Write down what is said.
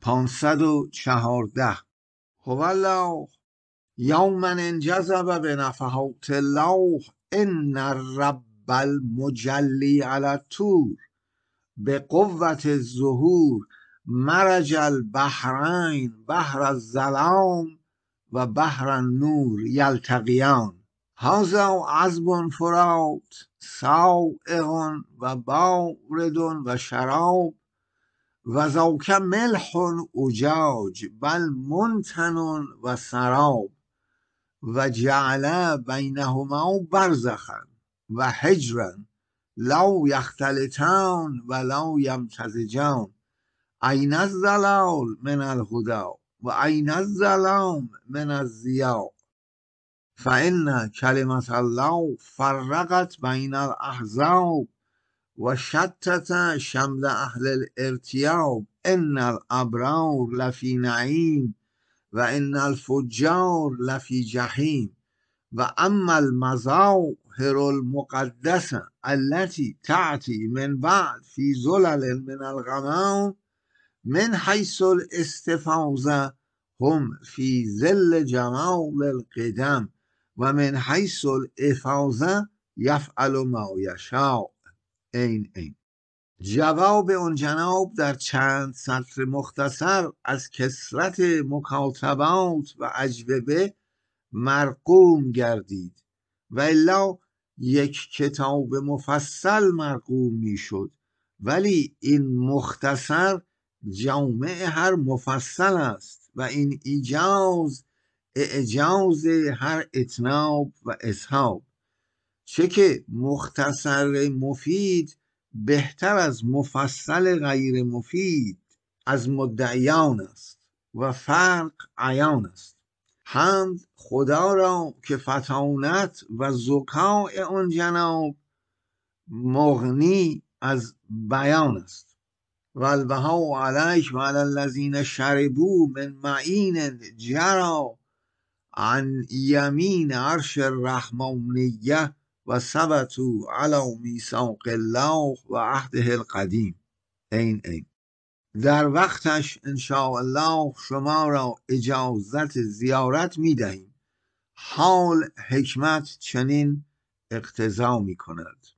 514 هو الله یوما انجذب به نفحات الله ان الرب المجلی علی الطور به قوت الظهور مرج البحرین بحر الظلام و بحر النور یلتقیان هذا عذب فرات سائغ و بارد و شراب و ذاک ملح اجاج بل منتن و سراب و جعل بینهما برزخا و حجرا لا یختلطان و لا یمتزجان این الضلال من الهدی و این الظلام من الضیاء فإن کلمة الله فرقت بین الاحزاب و شتت شمل اهل الارتیاب ان الابرار لفی نعیم و ان الفجار لفی جحیم و اما المظاهر المقدسه التي تأتي من بعد في ظلل من الغمام من حيث الاستفاضه هم في ظل جمال القدم و من حیث الافاضه یفعل ما یشاء. این جواب اون جناب در چند سطر مختصر از کثرت مکاتبات و اجوبه مرقوم گردید و الا یک کتاب مفصل مرقوم می شد، ولی این مختصر جامع هر مفصل است و این اعجاز هر اتناب و اسحاب، چه که مختصر مفید بهتر از مفصل غیر مفید از مدعیان است و فرق عیان است. حمد خدا را که فطانت و ذکاء آن جناب مغنی از بیان است. و البها علیک و علی الذین شربوا من معین جری عن یمین عرش الرحمانیه و ثبتوا علی میثاق الله و عهده القدیم. این در وقتش انشاءالله شما را اجازت زیارت می دهیم. حال حکمت چنین اقتضا می کند.